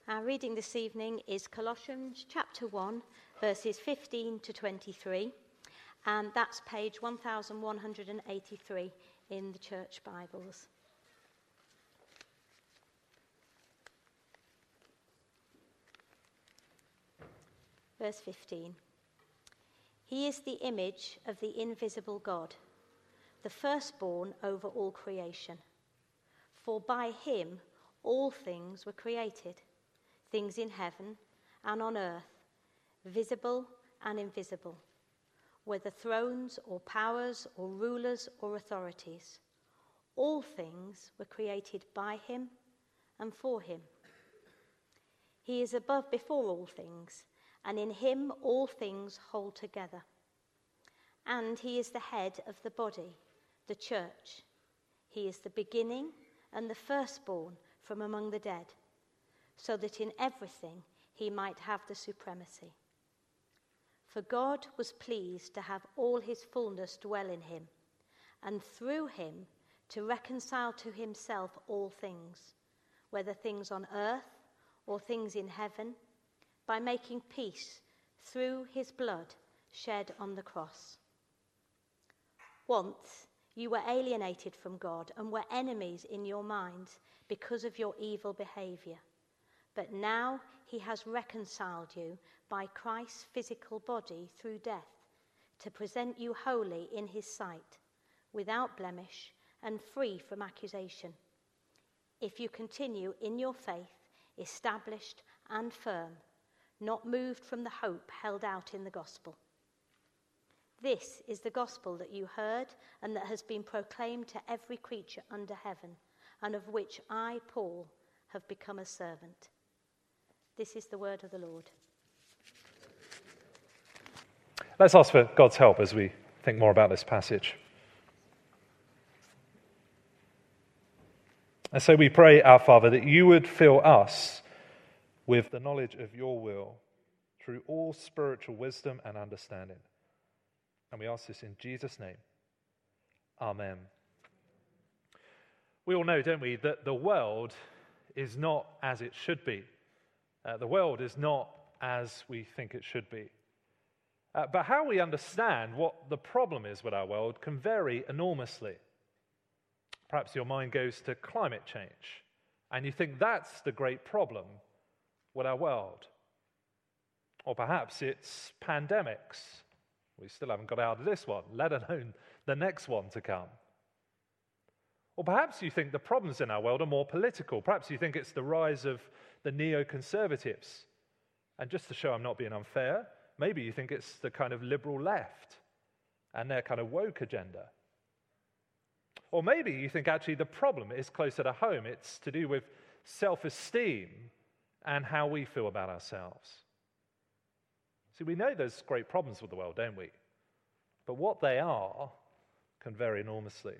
Our reading this evening is Colossians chapter 1, verses 15 to 23, and that's page 1183 in the Church Bibles. Verse 15. He is the image of the invisible God, the firstborn over all creation. For by him all things were created, things in heaven and on earth, visible and invisible, whether thrones or powers or rulers or authorities. All things were created by him and for him. He is above before all things, and in him all things hold together. And he is the head of the body, the church. He is the beginning and the firstborn from among the dead, so that in everything he might have the supremacy. For God was pleased to have all his fullness dwell in him, and through him to reconcile to himself all things, whether things on earth or things in heaven, by making peace through his blood shed on the cross. Once you were alienated from God and were enemies in your minds because of your evil behavior. But now he has reconciled you by Christ's physical body through death, to present you holy in his sight, without blemish and free from accusation, if you continue in your faith, established and firm, not moved from the hope held out in the gospel. This is the gospel that you heard and that has been proclaimed to every creature under heaven, and of which I, Paul, have become a servant. This is the word of the Lord. Let's ask for God's help as we think more about this passage. And so we pray, our Father, that you would fill us with the knowledge of your will through all spiritual wisdom and understanding. And we ask this in Jesus' name. Amen. We all know, don't we, that the world is not as it should be. The world is not as we think it should be. But how we understand what the problem is with our world can vary enormously. Perhaps your mind goes to climate change, and you think that's the great problem with our world. Or perhaps it's pandemics. We still haven't got out of this one, let alone the next one to come. Or perhaps you think the problems in our world are more political. Perhaps you think it's the rise of the neoconservatives. And just to show I'm not being unfair, maybe you think it's the kind of liberal left and their kind of woke agenda. Or maybe you think actually the problem is closer to home. It's to do with self-esteem and how we feel about ourselves. See, we know there's great problems with the world, don't we? But what they are can vary enormously.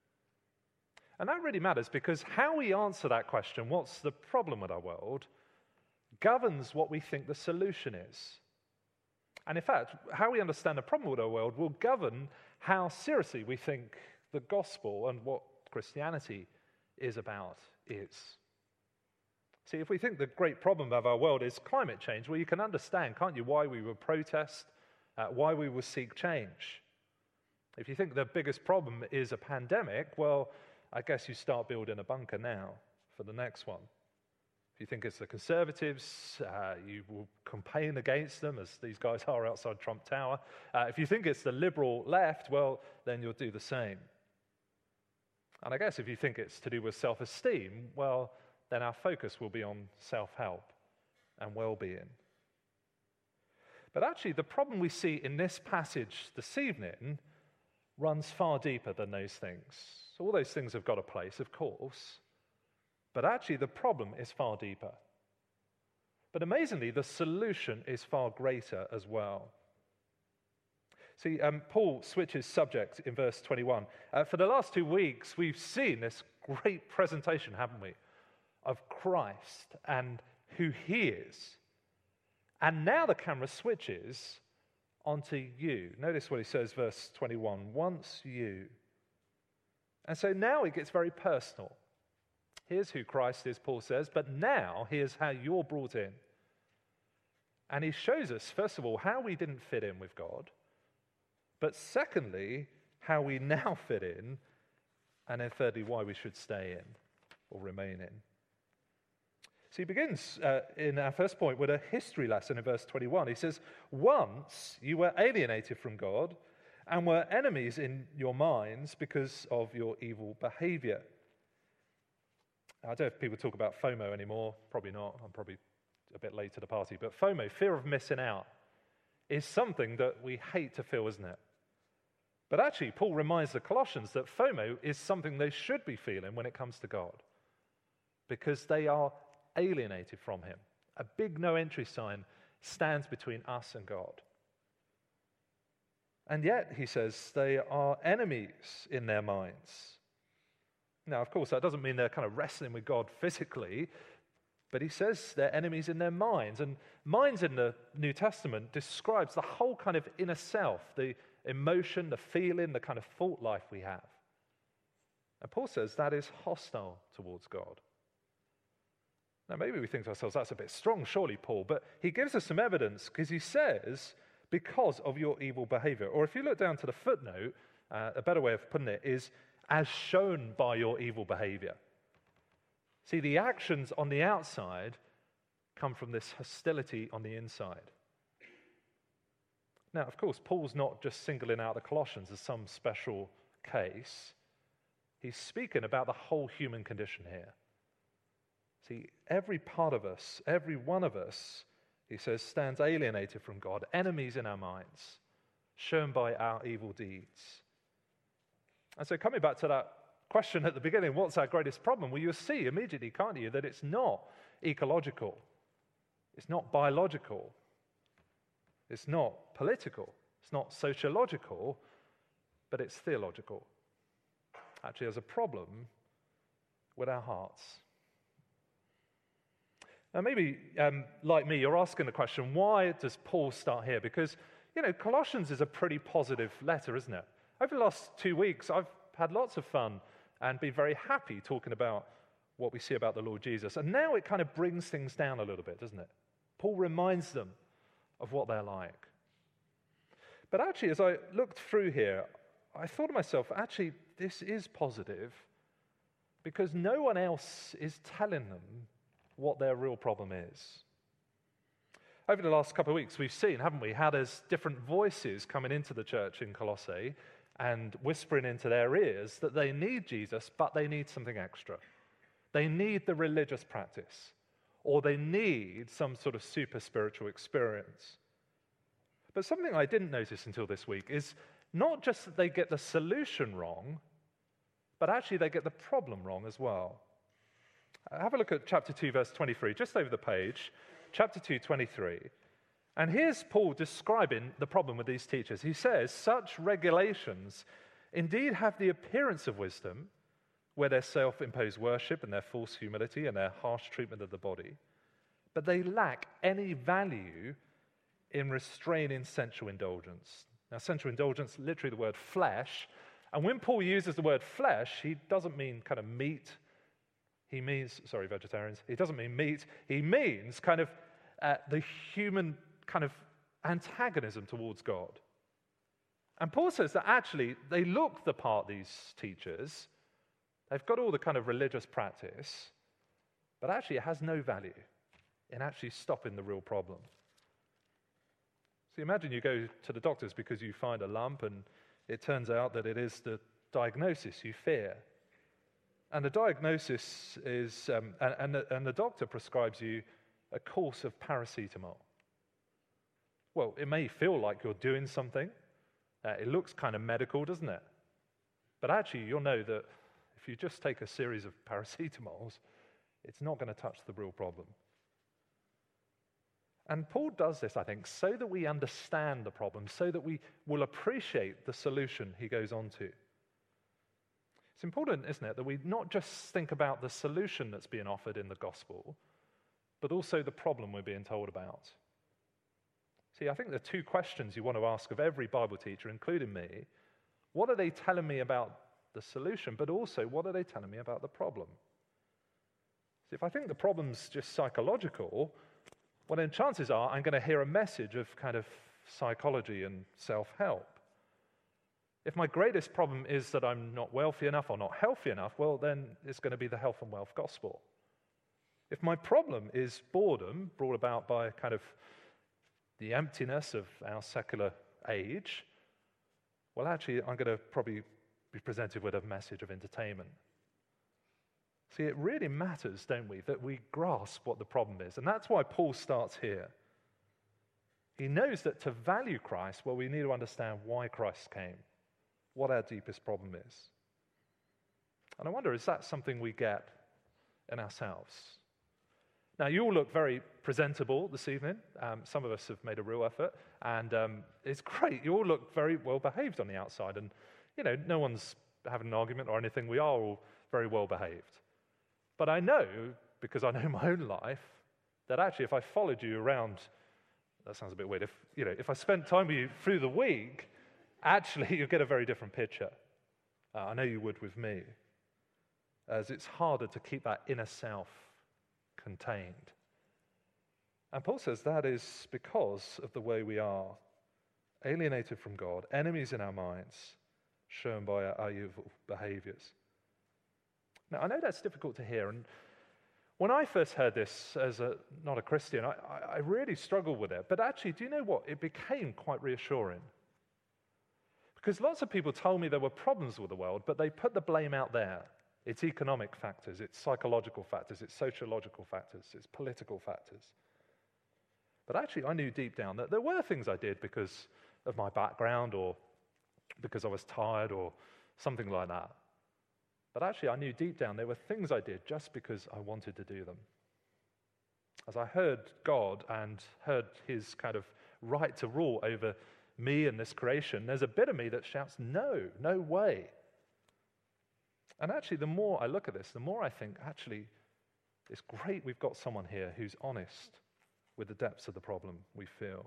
And that really matters because how we answer that question, what's the problem with our world, governs what we think the solution is. And in fact, how we understand the problem with our world will govern how seriously we think the gospel and what Christianity is about is. See, if we think the great problem of our world is climate change, well, you can understand, can't you, why we would protest, why we would seek change. If you think the biggest problem is a pandemic, well, I guess you start building a bunker now for the next one. If you think it's the Conservatives, you will campaign against them, as these guys are outside Trump Tower. If you think it's the liberal left, well, then you'll do the same. And I guess if you think it's to do with self-esteem, well, then our focus will be on self-help and well-being. But actually, the problem we see in this passage this evening runs far deeper than those things. So all those things have got a place, of course, but actually the problem is far deeper. But amazingly, the solution is far greater as well. See, Paul switches subject in verse 21. For the last 2 weeks, we've seen this great presentation, haven't we, of Christ and who he is. And now the camera switches onto you. Notice what he says, verse 21, once you. And so now it gets very personal. Here's who Christ is, Paul says, but now here's how you're brought in. And he shows us, first of all, how we didn't fit in with God, but secondly, how we now fit in, and then thirdly, why we should stay in or remain in. So he begins in our first point with a history lesson in verse 21. He says, once you were alienated from God and were enemies in your minds because of your evil behavior. I don't know if people talk about FOMO anymore. Probably not. I'm probably a bit late to the party. But FOMO, fear of missing out, is something that we hate to feel, isn't it? But actually, Paul reminds the Colossians that FOMO is something they should be feeling when it comes to God, because they are alienated from him. A big no entry sign stands between us and God. And yet, he says, they are enemies in their minds. Now, of course, that doesn't mean they're kind of wrestling with God physically, but he says they're enemies in their minds. And minds in the New Testament describes the whole kind of inner self, the emotion, the feeling, the kind of thought life we have. And Paul says that is hostile towards God. Now, maybe we think to ourselves, that's a bit strong, surely, Paul, but he gives us some evidence because he says, because of your evil behavior. Or if you look down to the footnote, a better way of putting it is, as shown by your evil behavior. See, the actions on the outside come from this hostility on the inside. Now, of course, Paul's not just singling out the Colossians as some special case. He's speaking about the whole human condition here. See, every part of us, every one of us, he says, stands alienated from God, enemies in our minds, shown by our evil deeds. And so coming back to that question at the beginning, what's our greatest problem? Well, you'll see immediately, can't you, that it's not ecological, it's not biological, it's not political, it's not sociological, but it's theological. Actually, there's a problem with our hearts. Now, maybe, like me, you're asking the question, why does Paul start here? Because, Colossians is a pretty positive letter, isn't it? Over the last 2 weeks, I've had lots of fun and been very happy talking about what we see about the Lord Jesus. And now it kind of brings things down a little bit, doesn't it? Paul reminds them of what they're like. But actually, as I looked through here, I thought to myself, actually, this is positive because no one else is telling them what their real problem is. Over the last couple of weeks, we've seen, haven't we, how there's different voices coming into the church in Colossae and whispering into their ears that they need Jesus, but they need something extra. They need the religious practice, or they need some sort of super spiritual experience. But something I didn't notice until this week is not just that they get the solution wrong, but actually they get the problem wrong as well. Have a look at chapter 2, verse 23, just over the page, chapter 2, 23. And here's Paul describing the problem with these teachers. He says, such regulations indeed have the appearance of wisdom, where their self-imposed worship and their false humility and their harsh treatment of the body, but they lack any value in restraining sensual indulgence. Now, sensual indulgence, literally the word flesh, and when Paul uses the word flesh, he doesn't mean kind of meat. He means, sorry, vegetarians, he doesn't mean meat. He means kind of the human kind of antagonism towards God. And Paul says that actually they look the part, these teachers. They've got all the kind of religious practice, but actually it has no value in actually stopping the real problem. So imagine you go to the doctors because you find a lump and it turns out that it is the diagnosis you fear. And the diagnosis is, and the doctor prescribes you a course of paracetamol. Well, it may feel like you're doing something. It looks kind of medical, doesn't it? But actually, you'll know that if you just take a series of paracetamols, it's not going to touch the real problem. And Paul does this, I think, so that we understand the problem, so that we will appreciate the solution he goes on to. It's important, isn't it, that we not just think about the solution that's being offered in the gospel, but also the problem we're being told about. See, I think there are two questions you want to ask of every Bible teacher, including me. What are they telling me about the solution, but also what are they telling me about the problem? So if I think the problem's just psychological, well, then chances are I'm going to hear a message of kind of psychology and self-help. If my greatest problem is that I'm not wealthy enough or not healthy enough, well, then it's going to be the health and wealth gospel. If my problem is boredom, brought about by kind of the emptiness of our secular age, well, actually, I'm going to probably be presented with a message of entertainment. See, it really matters, don't we, that we grasp what the problem is. And that's why Paul starts here. He knows that to value Christ, well, we need to understand why Christ came, what our deepest problem is. And I wonder, is that something we get in ourselves? Now, you all look very presentable this evening. Some of us have made a real effort, and it's great. You all look very well behaved on the outside, and, no one's having an argument or anything. We are all very well behaved. But I know, because I know my own life, that actually if I followed you around, that sounds a bit weird, if I spent time with you through the week, actually you'll get a very different picture. I know you would with me, as it's harder to keep that inner self contained. And Paul says that is because of the way we are, alienated from God, enemies in our minds, shown by our evil behaviors. Now, I know that's difficult to hear, and when I first heard this as not a Christian, I really struggled with it. But actually, do you know what? It became quite reassuring. Because lots of people told me there were problems with the world, but they put the blame out there. It's economic factors, it's psychological factors, it's sociological factors, it's political factors. But actually, I knew deep down that there were things I did because of my background or because I was tired or something like that. But actually, I knew deep down there were things I did just because I wanted to do them. As I heard God and heard his kind of right to rule over me and this creation, there's a bit of me that shouts, no way. And actually, the more I look at this, the more I think, actually, it's great we've got someone here who's honest with the depths of the problem we feel.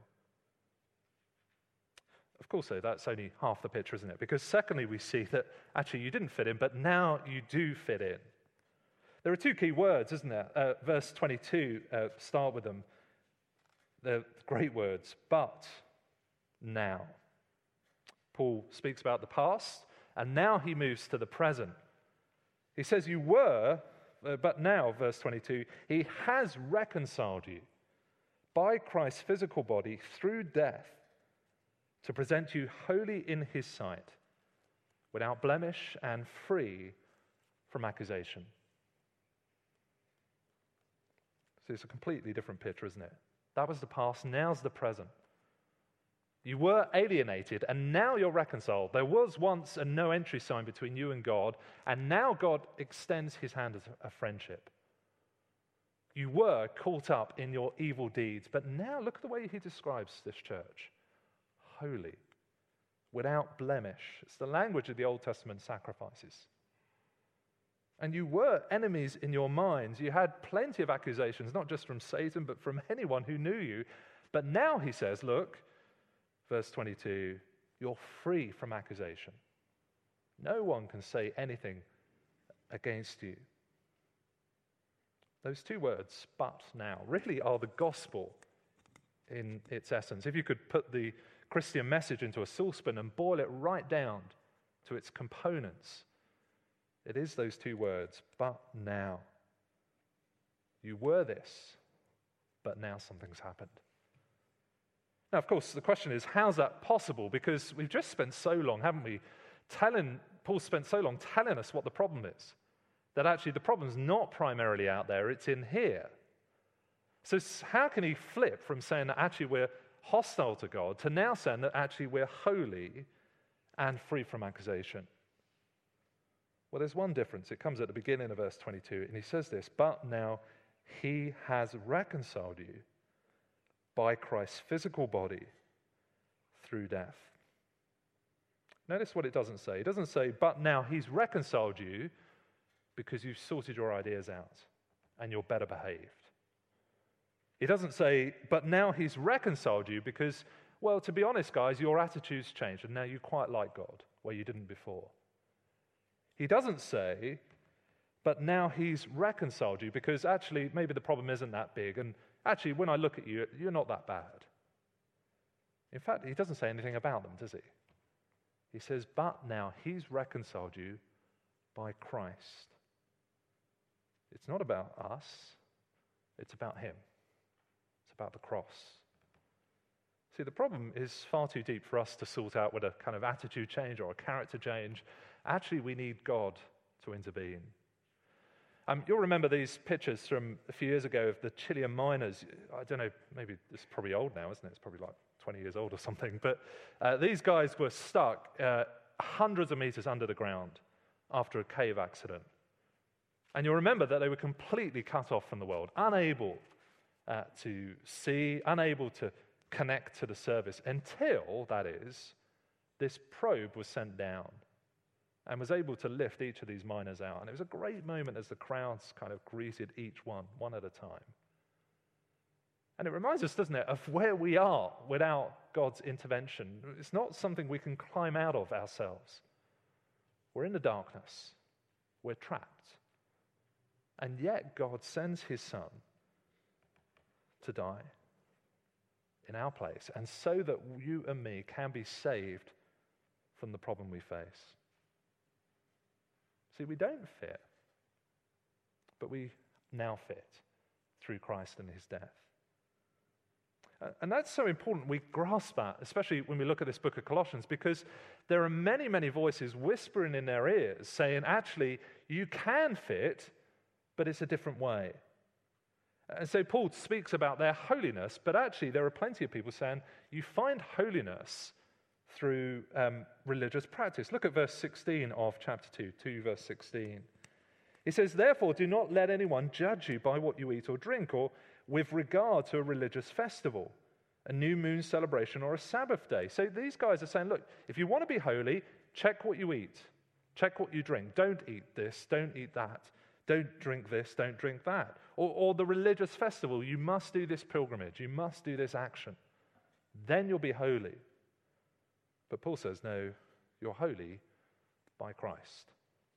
Of course, though, that's only half the picture, isn't it? Because secondly, we see that actually you didn't fit in, but now you do fit in. There are two key words, isn't there? Verse 22, start with them. They're great words, but now. Paul speaks about the past, and now he moves to the present. He says, you were, but now, verse 22, he has reconciled you by Christ's physical body through death to present you holy in his sight, without blemish and free from accusation. So it's a completely different picture, isn't it? That was the past, now's the present. You were alienated, and now you're reconciled. There was once a no entry sign between you and God, and now God extends his hand as a friendship. You were caught up in your evil deeds, but now look at the way he describes this church. Holy, without blemish. It's the language of the Old Testament sacrifices. And you were enemies in your minds. You had plenty of accusations, not just from Satan, but from anyone who knew you. But now he says, look, verse 22, you're free from accusation. No one can say anything against you. Those two words, but now, really are the gospel in its essence. If you could put the Christian message into a saucepan and boil it right down to its components, it is those two words, but now. You were this, but now something's happened. Now, of course, the question is, how's that possible? Because we've just spent so long, haven't we, Paul spent so long telling us what the problem is, that actually the problem's not primarily out there, it's in here. So how can he flip from saying that actually we're hostile to God to now saying that actually we're holy and free from accusation? Well, there's one difference. It comes at the beginning of verse 22, and he says this, but now he has reconciled you by Christ's physical body through death. Notice what it doesn't say. It doesn't say, but now he's reconciled you because you've sorted your ideas out and you're better behaved. It doesn't say, but now he's reconciled you because, well, to be honest, guys, your attitude's changed and now you quite like God where you didn't before. He doesn't say, but now he's reconciled you because actually maybe the problem isn't that big, and actually when I look at you, you're not that bad. In fact, he doesn't say anything about them, does he? He says, but now he's reconciled you by Christ. It's not about us, it's about him. It's about the cross. See, the problem is far too deep for us to sort out with a kind of attitude change or a character change. Actually, we need God to intervene. You'll remember these pictures from a few years ago of the Chilean miners. I don't know, maybe it's probably old now, isn't it? It's probably like 20 years old or something. But these guys were stuck hundreds of meters under the ground after a cave accident. And you'll remember that they were completely cut off from the world, unable to see, unable to connect to the service until, that is, this probe was sent down and was able to lift each of these miners out. And it was a great moment as the crowds kind of greeted each one at a time. And it reminds us, doesn't it, of where we are without God's intervention. It's not something we can climb out of ourselves. We're in the darkness. We're trapped. And yet God sends his Son to die in our place, and so that you and me can be saved from the problem we face. See, we don't fit, but we now fit through Christ and his death. And that's so important we grasp that, especially when we look at this book of Colossians, because there are many, many voices whispering in their ears saying, actually, you can fit, but it's a different way. And so Paul speaks about their holiness, but actually there are plenty of people saying you find holiness through religious practice. Look at verse 16 of chapter 2 verse 16. He says, therefore, do not let anyone judge you by what you eat or drink, or with regard to a religious festival, a new moon celebration, or a Sabbath day. So these guys are saying, look, if you want to be holy, check what you eat, check what you drink. Don't eat this, don't eat that. Don't drink this, don't drink that. Or the religious festival, you must do this pilgrimage, you must do this action. Then you'll be holy. But Paul says, no, you're holy by Christ.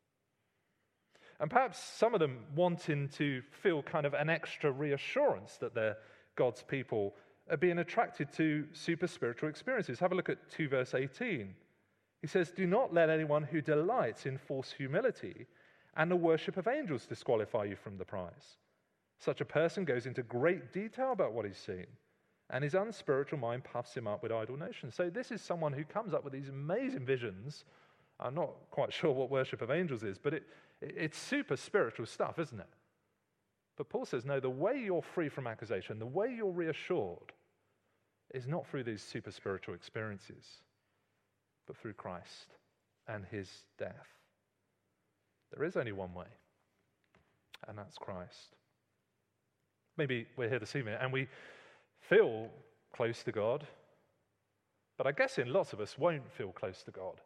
And perhaps some of them wanting to feel kind of an extra reassurance that they're God's people are being attracted to super spiritual experiences. Have a look at 2 verse 18. He says, do not let anyone who delights in false humility and the worship of angels disqualify you from the prize. Such a person goes into great detail about what he's seen, and his unspiritual mind puffs him up with idle notions. So this is someone who comes up with these amazing visions. I'm not quite sure what worship of angels is, but it's super spiritual stuff, isn't it? But Paul says, no, the way you're free from accusation, the way you're reassured, is not through these super spiritual experiences, but through Christ and his death. There is only one way, and that's Christ. Maybe we're here this evening and we feel close to God, but I guess lots of us won't feel close to God.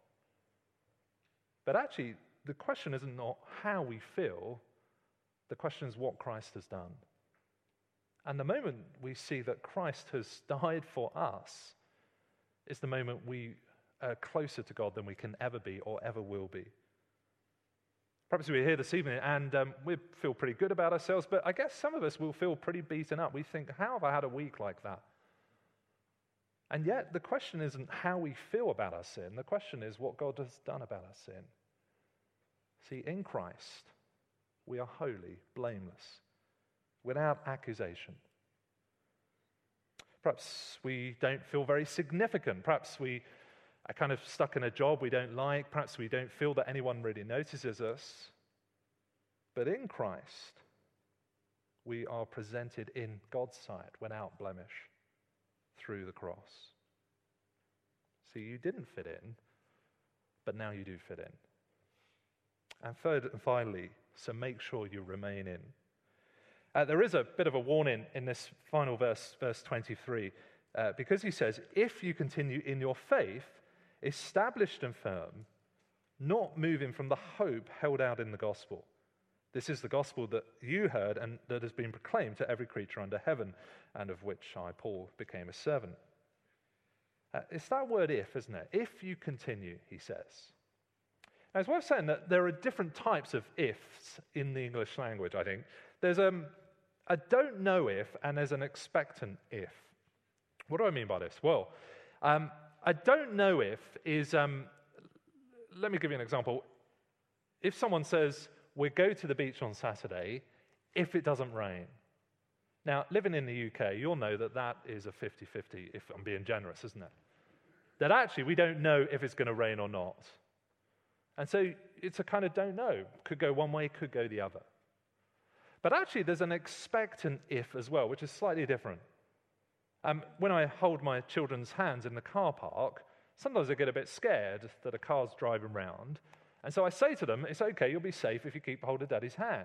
But actually, the question isn't not how we feel, the question is what Christ has done. And the moment we see that Christ has died for us is the moment we are closer to God than we can ever be or ever will be. Perhaps we're here this evening and we feel pretty good about ourselves, but I guess some of us will feel pretty beaten up. We think, how have I had a week like that? And yet the question isn't how we feel about our sin. The question is what God has done about our sin. See, in Christ, we are holy, blameless, without accusation. Perhaps we don't feel very significant. Perhaps we are kind of stuck in a job we don't like. Perhaps we don't feel that anyone really notices us. But in Christ, we are presented in God's sight without blemish through the cross. See, you didn't fit in, but now you do fit in. And third and finally, so make sure you remain in. There is a bit of a warning in this final verse, verse 23, because he says, if you continue in your faith, established and firm, not moving from the hope held out in the gospel. This is the gospel that you heard and that has been proclaimed to every creature under heaven, and of which I, Paul, became a servant. It's that word if, isn't it? If you continue, he says. Now, it's worth saying that there are different types of ifs in the English language, I think. There's a don't know if, and there's an expectant if. What do I mean by this? Well, a don't know if is, let me give you an example. If someone says, we'll go to the beach on Saturday if it doesn't rain. Now, living in the UK, you'll know that that is a 50-50, if I'm being generous, isn't it? That actually we don't know if it's going to rain or not. And so it's a kind of don't know. Could go one way, could go the other. But actually there's an expectant if as well, which is slightly different. When I hold my children's hands in the car park, sometimes I get a bit scared that a car's driving round. And so I say to them, it's okay, you'll be safe if you keep hold of Daddy's hand.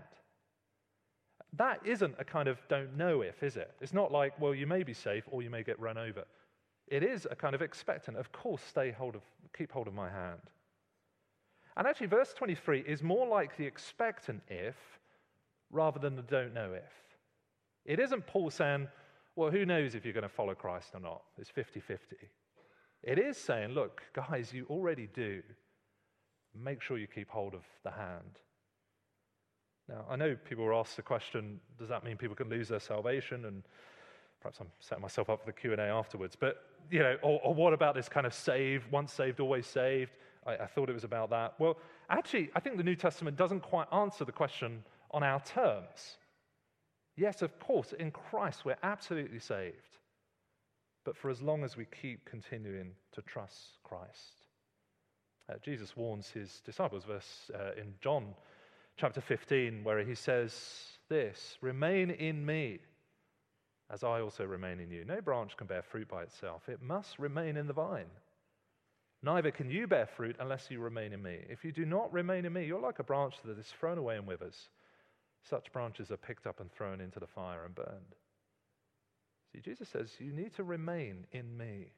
That isn't a kind of don't know if, is it? It's not like, well, you may be safe or you may get run over. It is a kind of expectant. Of course, keep hold of my hand. And actually, verse 23 is more like the expectant if rather than the don't know if. It isn't Paul saying, well, who knows if you're going to follow Christ or not? It's 50-50. It is saying, look, guys, you already do. Make sure you keep hold of the hand. Now, I know people were asked the question, does that mean people can lose their salvation? And perhaps I'm setting myself up for the Q&A afterwards. But, or what about this kind of saved, once saved, always saved? I thought it was about that. Well, actually, I think the New Testament doesn't quite answer the question on our terms. Yes, of course, in Christ we're absolutely saved. But for as long as we keep continuing to trust Christ. Jesus warns his disciples, in John chapter 15, where he says this, remain in me, as I also remain in you. No branch can bear fruit by itself. It must remain in the vine. Neither can you bear fruit unless you remain in me. If you do not remain in me, you're like a branch that is thrown away and withers. Such branches are picked up and thrown into the fire and burned. See, Jesus says, you need to remain in me.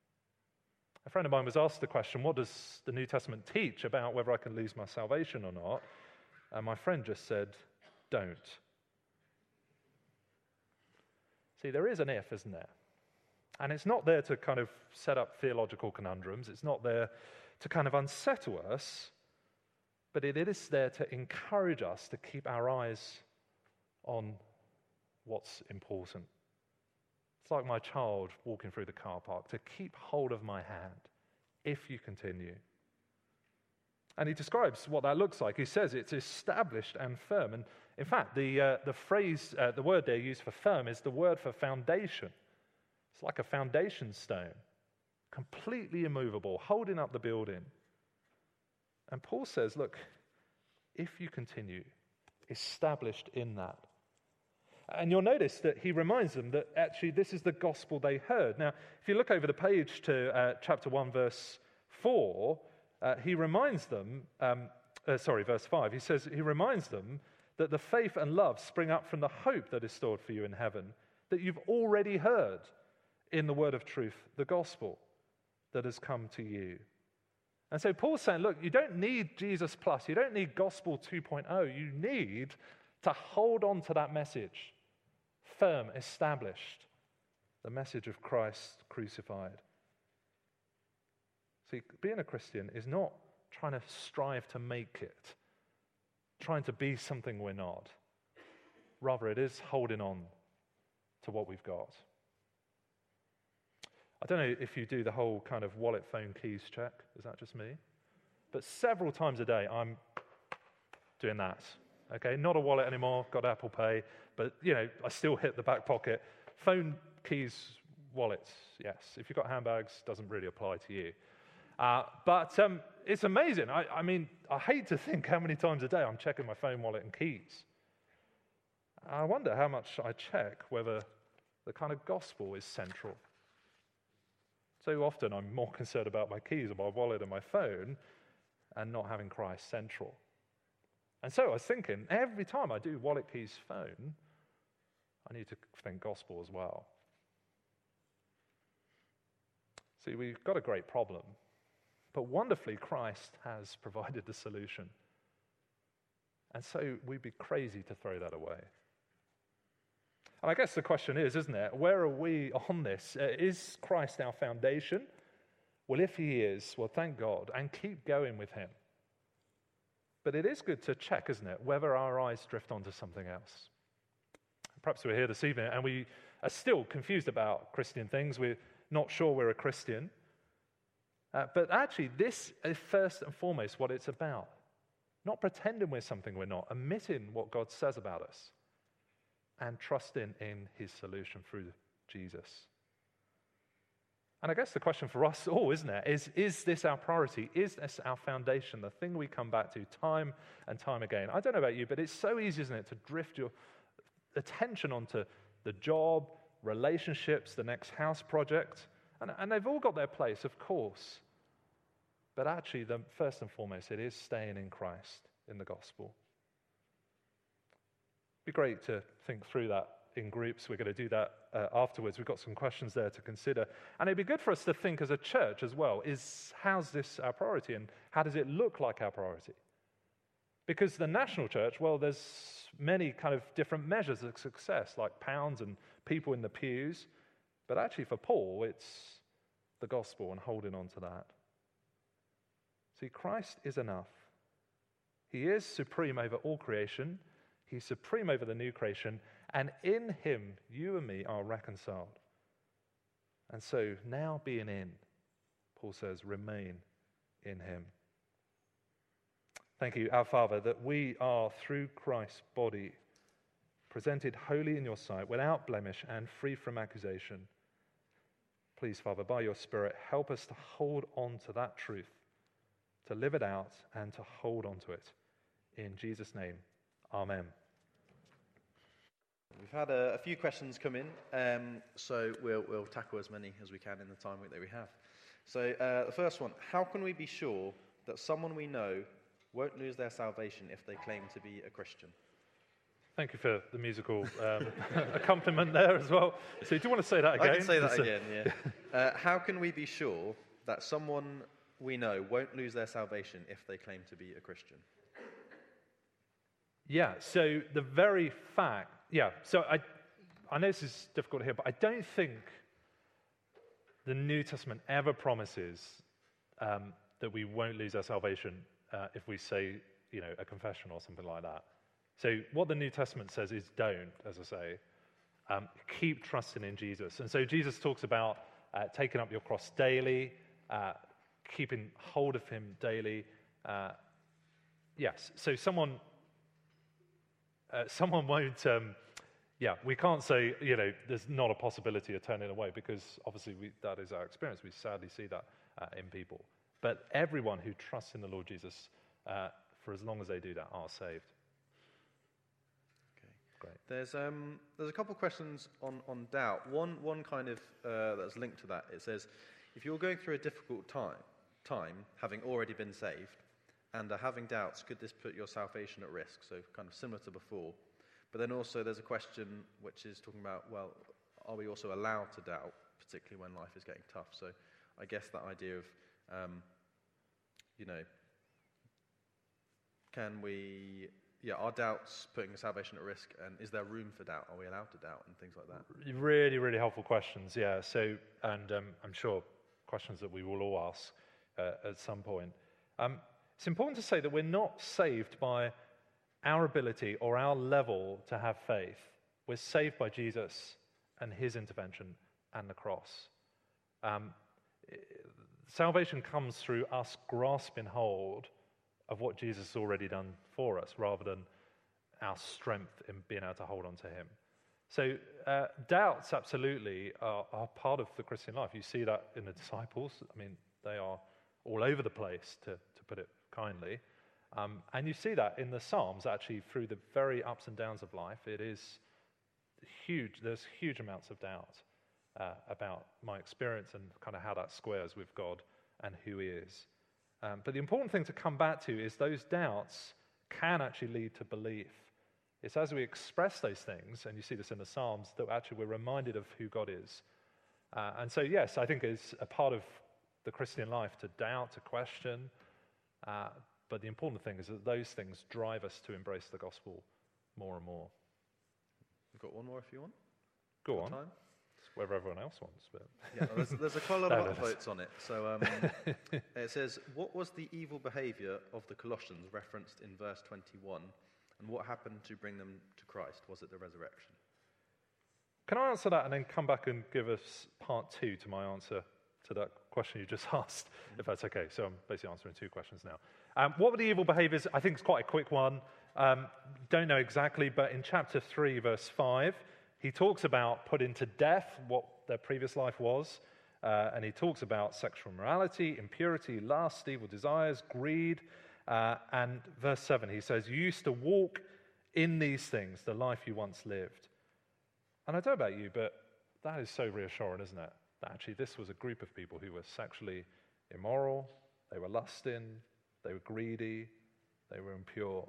A friend of mine was asked the question, what does the New Testament teach about whether I can lose my salvation or not? And my friend just said, don't. See, there is an if, isn't there? And it's not there to kind of set up theological conundrums. It's not there to kind of unsettle us. But it is there to encourage us to keep our eyes on what's important. It's like my child walking through the car park, to keep hold of my hand if you continue. And he describes what that looks like. He says it's established and firm. And in fact, the word there used for firm is the word for foundation. It's like a foundation stone, completely immovable, holding up the building. And Paul says, look, if you continue, established in that. And you'll notice that he reminds them that actually this is the gospel they heard. Now, if you look over the page to chapter 1, verse 4, he reminds them, verse 5, he reminds them that the faith and love spring up from the hope that is stored for you in heaven, that you've already heard in the word of truth, the gospel that has come to you. And so Paul's saying, look, you don't need Jesus plus, you don't need gospel 2.0, you need to hold on to that message, firm, established, the message of Christ crucified. See, being a Christian is not trying to strive to make it, trying to be something we're not. Rather, it is holding on to what we've got. I don't know if you do the whole kind of wallet, phone, keys check. Is that just me? But several times a day, I'm doing that. Okay, not a wallet anymore, got Apple Pay, but, I still hit the back pocket. Phone, keys, wallets, yes. If you've got handbags, doesn't really apply to you. But it's amazing. I mean, I hate to think how many times a day I'm checking my phone, wallet, and keys. I wonder how much I check whether the kind of gospel is central. So often I'm more concerned about my keys and my wallet and my phone and not having Christ central. And so I was thinking, every time I do wallet, keys, phone, I need to think gospel as well. See, we've got a great problem, but wonderfully Christ has provided the solution. And so we'd be crazy to throw that away. And I guess the question is, isn't it, where are we on this? Is Christ our foundation? Well, if he is, well, thank God, and keep going with him. But it is good to check, isn't it, whether our eyes drift onto something else. Perhaps we're here this evening and we are still confused about Christian things. We're not sure we're a Christian. But actually, this is first and foremost what it's about. Not pretending we're something we're not, admitting what God says about us, and trusting in his solution through Jesus. And I guess the question for us all, isn't it, is this our priority? Is this our foundation, the thing we come back to time and time again? I don't know about you, but it's so easy, isn't it, to drift your attention onto the job, relationships, the next house project. And they've all got their place, of course. But actually, first and foremost, it is staying in Christ, in the gospel. It'd be great to think through that in groups. We're going to do that afterwards. We've got some questions there to consider. And it'd be good for us to think as a church as well, how's this our priority and how does it look like our priority? Because the national church, well, there's many kind of different measures of success, like pounds and people in the pews. But actually for Paul, it's the gospel and holding on to that. See, Christ is enough. He is supreme over all creation. He's supreme over the new creation. And in him, you and me are reconciled. And so now being in, Paul says, remain in him. Thank you, our Father, that we are, through Christ's body, presented holy in your sight, without blemish and free from accusation. Please, Father, by your Spirit, help us to hold on to that truth, to live it out and to hold on to it. In Jesus' name, amen. We've had a few questions come in, so we'll tackle as many as we can in the time that we have. So the first one, how can we be sure that someone we know won't lose their salvation if they claim to be a Christian? Thank you for the musical accompaniment there as well. So do you want to say that again? I can say that again, yeah. How can we be sure that someone we know won't lose their salvation if they claim to be a Christian? Yeah, so the very fact, so I know this is difficult to hear, but I don't think the New Testament ever promises that we won't lose our salvation if we say, a confession or something like that. So what the New Testament says is don't, as I say, keep trusting in Jesus. And so Jesus talks about taking up your cross daily, keeping hold of him daily. Yes, so someone won't, we can't say, there's not a possibility of turning away because obviously that is our experience. We sadly see that in people. But everyone who trusts in the Lord Jesus, for as long as they do that, are saved. Okay, great. There's a couple of questions on doubt. One kind of that's linked to that. It says, if you're going through a difficult time, having already been saved, and are having doubts, could this put your salvation at risk? So kind of similar to before. But then also there's a question which is talking about, well, are we also allowed to doubt, particularly when life is getting tough? So I guess that idea of, are doubts putting salvation at risk? And is there room for doubt? Are we allowed to doubt and things like that? Really, really helpful questions, yeah. So, and I'm sure questions that we will all ask at some point. It's important to say that we're not saved by our ability or our level to have faith. We're saved by Jesus and his intervention and the cross. Salvation comes through us grasping hold of what Jesus has already done for us rather than our strength in being able to hold on to him. So doubts absolutely are part of the Christian life. You see that in the disciples. I mean, they are all over the place, to put it kindly. And you see that in the Psalms, actually, through the very ups and downs of life. It is huge. There's huge amounts of doubt about my experience and kind of how that squares with God and who he is. But the important thing to come back to is those doubts can actually lead to belief. It's as we express those things, and you see this in the Psalms, that actually we're reminded of who God is. And so, yes, I think it's a part of the Christian life to doubt, to question. But the important thing is that those things drive us to embrace the gospel more and more. We've got one more if you want. Go on. Time? wherever everyone else wants. But Yeah, well, there's quite a lot No, of upvotes on it. So it says, what was the evil behaviour of the Colossians referenced in verse 21, and what happened to bring them to Christ? Was it the resurrection? Can I answer that and then come back and give us part 2 to my answer to that question you just asked, if that's okay? So I'm basically answering 2 questions now. What were the evil behaviors? I think it's quite a quick one. Don't know exactly, but in chapter 3, verse 5, he talks about putting to death what their previous life was, and he talks about sexual immorality, impurity, lust, evil desires, greed, and verse 7, he says, you used to walk in these things, the life you once lived. And I don't know about you, but that is so reassuring, isn't it? That actually this was a group of people who were sexually immoral, they were lusting, they were greedy, they were impure.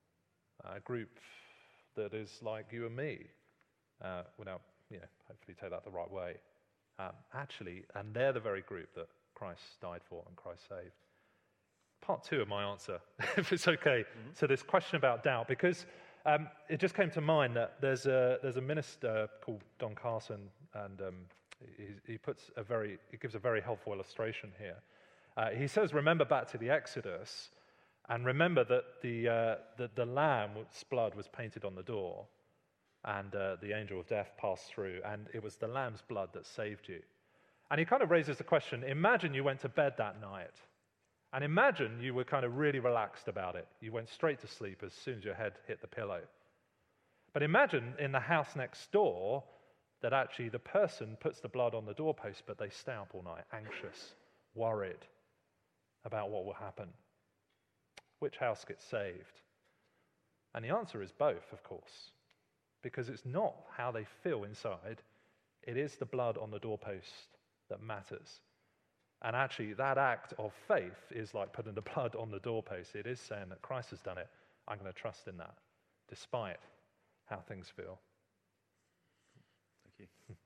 A group that is like you and me, without, hopefully take that the right way. Actually, and they're the very group that Christ died for and Christ saved. Part 2 of my answer, if it's okay, to this question about doubt, because it just came to mind that there's a minister called Don Carson, and he gives a very helpful illustration here. He says, remember back to the Exodus, and remember that the lamb's blood was painted on the door, and the angel of death passed through, and it was the lamb's blood that saved you. And he kind of raises the question, imagine you went to bed that night, and imagine you were kind of really relaxed about it. You went straight to sleep as soon as your head hit the pillow. But imagine in the house next door that actually the person puts the blood on the doorpost, but they stay up all night, anxious, worried about what will happen. Which house gets saved? And the answer is both, of course, because it's not how they feel inside. It is the blood on the doorpost that matters. And actually, that act of faith is like putting the blood on the doorpost. It is saying that Christ has done it. I'm going to trust in that, despite how things feel. Thank you.